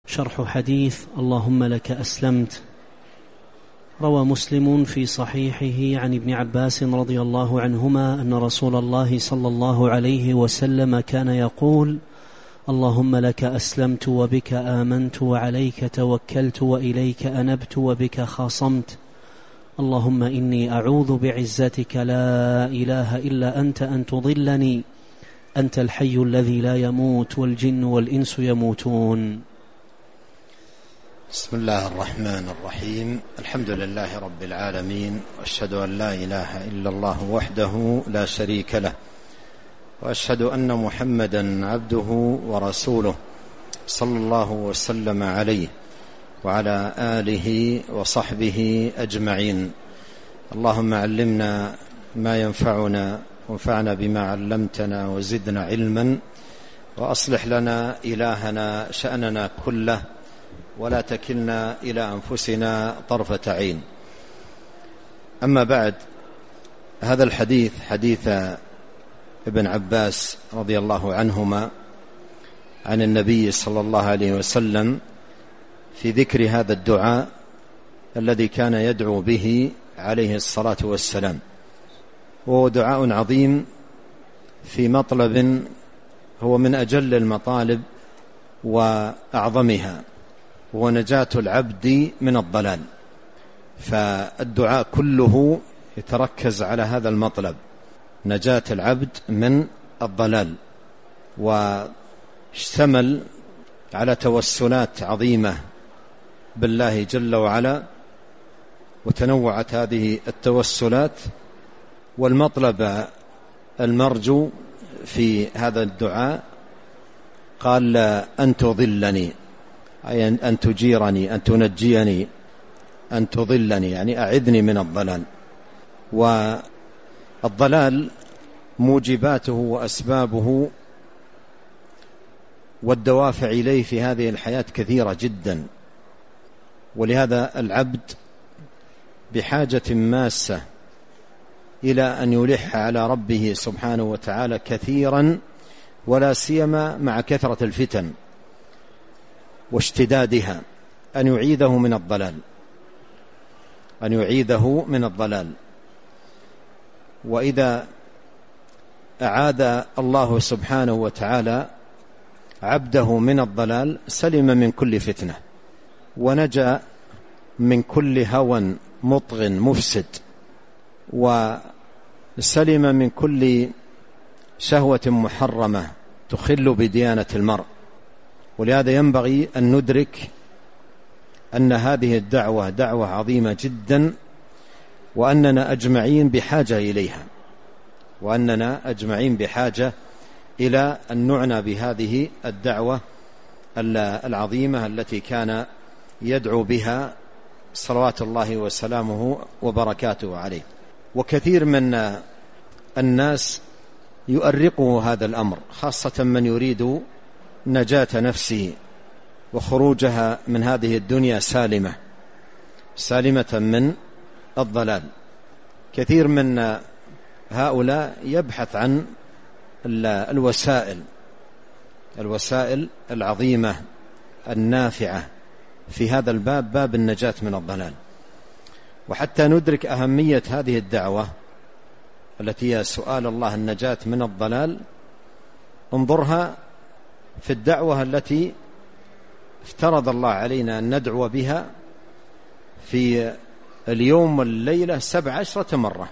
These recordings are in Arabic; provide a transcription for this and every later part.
شرح حديث اللهم لك أسلمت. روى مسلم في صحيحه عن ابن عباس رضي الله عنهما أن رسول الله صلى الله عليه وسلم كان يقول: اللهم لك أسلمت وبك آمنت وعليك توكلت وإليك أنبت وبك خاصمت. اللهم إني أعوذ بعزتك لا إله إلا أنت أن تضلني، أنت الحي الذي لا يموت والجن والإنس يموتون. بسم الله الرحمن الرحيم. الحمد لله رب العالمين، وأشهد أن لا إله إلا الله وحده لا شريك له، وأشهد أن محمدا عبده ورسوله صلى الله وسلم عليه وعلى آله وصحبه أجمعين. اللهم علمنا ما ينفعنا وانفعنا بما علمتنا وزدنا علما، وأصلح لنا إلهنا شأننا كله، ولا تكلنا إلى أنفسنا طرفة عين. أما بعد، هذا الحديث حديث ابن عباس رضي الله عنهما عن النبي صلى الله عليه وسلم في ذكر هذا الدعاء الذي كان يدعو به عليه الصلاة والسلام، وهو دعاء عظيم في مطلب هو من أجل المطالب وأعظمها، هو نجاة العبد من الضلال. فالدعاء كله يتركز على هذا المطلب، نجاة العبد من الضلال، واشتمل على توسلات عظيمة بالله جل وعلا، وتنوعت هذه التوسلات. والمطلب المرجو في هذا الدعاء قال: أن تضلني، أي أن تجيرني، أن تنجيني، أن تضلني، يعني أعذني من الضلال. والضلال موجباته وأسبابه والدوافع إليه في هذه الحياة كثيرة جدا، ولهذا العبد بحاجة ماسة إلى أن يلح على ربه سبحانه وتعالى كثيرا، ولا سيما مع كثرة الفتن واشتدادها، أن يعيذه من الضلال، أن يعيذه من الضلال. وإذا أعاذ الله سبحانه وتعالى عبده من الضلال سلم من كل فتنة، ونجا من كل هوى مطغ مفسد، وسلم من كل شهوة محرمة تخل بديانة المرء. ولهذا ينبغي أن ندرك أن هذه الدعوة دعوة عظيمة جدا، وأننا أجمعين بحاجة إليها، وأننا أجمعين بحاجة إلى أن نعنى بهذه الدعوة العظيمة التي كان يدعو بها صلوات الله وسلامه وبركاته عليه. وكثير من الناس يؤرقه هذا الأمر، خاصة من يريد نجاة نفسه وخروجها من هذه الدنيا سالمة من الضلال. كثير من هؤلاء يبحث عن الوسائل العظيمة النافعة في هذا الباب، باب النجاة من الضلال. وحتى ندرك أهمية هذه الدعوة التي هي سؤال الله النجاة من الضلال، انظرها في الدعوة التي افترض الله علينا أن ندعو بها في اليوم والليلة 17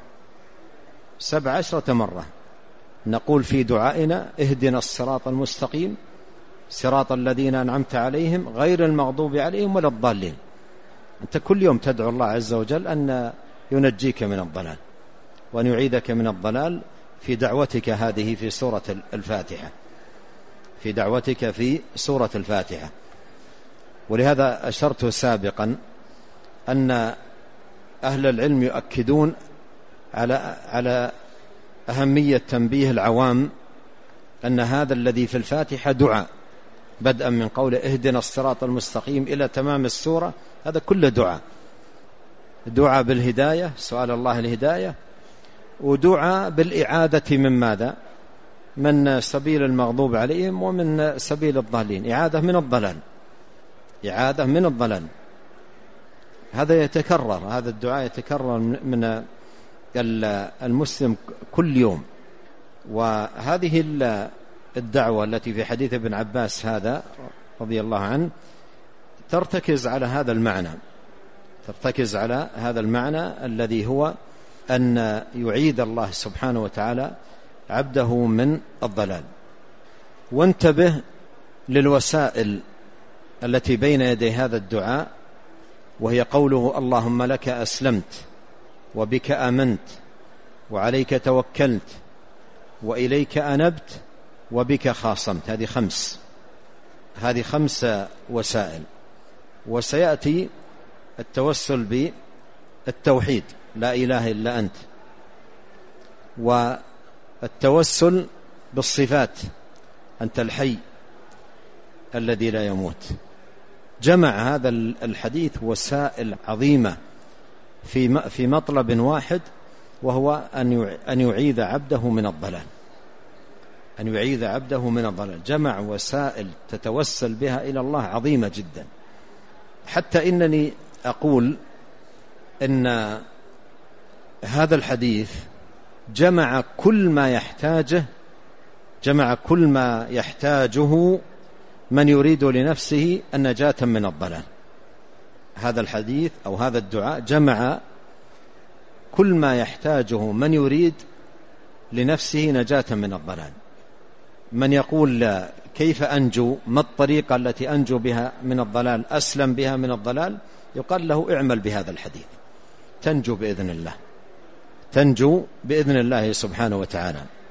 مرة نقول في دعائنا: اهدنا الصراط المستقيم صراط الذين أنعمت عليهم غير المغضوب عليهم ولا الضالين. أنت كل يوم تدعو الله عز وجل أن ينجيك من الضلال، وأن يعيدك من الضلال في دعوتك هذه في سورة الفاتحة، في دعوتك في سورة الفاتحة. ولهذا أشرت سابقا أن أهل العلم يؤكدون على أهمية تنبيه العوام أن هذا الذي في الفاتحة دعاء، بدءا من قول اهدنا الصراط المستقيم إلى تمام السورة، هذا كله دعاء بالهداية، سؤال الله الهداية، ودعاء بالإعادة من ماذا؟ من سبيل المغضوب عليهم ومن سبيل الضالين، إعادة من الضلال. إعادة من الضلال. هذا يتكرر، هذا الدعاء يتكرر من المسلم كل يوم. وهذه الدعوة التي في حديث ابن عباس هذا رضي الله عنه ترتكز على هذا المعنى، ترتكز على هذا المعنى الذي هو أن يعيد الله سبحانه وتعالى عبده من الضلال. وانتبه للوسائل التي بين يدي هذا الدعاء، وهي قوله اللهم لك أسلمت وبك آمنت وعليك توكلت وإليك أنبت وبك خاصمت. هذه خمس وسائل. وسيأتي التوسل بالتوحيد لا إله إلا أنت، والتوسل بالصفات أنت الحي الذي لا يموت. جمع هذا الحديث وسائل عظيمة في مطلب واحد، وهو أن يعيذ عبده من الضلال، أن يعيذ عبده من الضلال. جمع وسائل تتوسل بها إلى الله عظيمة جدا، حتى إنني أقول إن هذا الحديث جمع كل ما يحتاجه من يريد لنفسه النجاة من الضلال. هذا الحديث أو هذا الدعاء جمع كل ما يحتاجه من يريد لنفسه نجاة من الضلال. من يقول كيف أنجو، ما الطريقة التي أنجو بها من الضلال، أسلم بها من الضلال، يقال له اعمل بهذا الحديث تنجو بإذن الله، تنجو بإذن الله سبحانه وتعالى.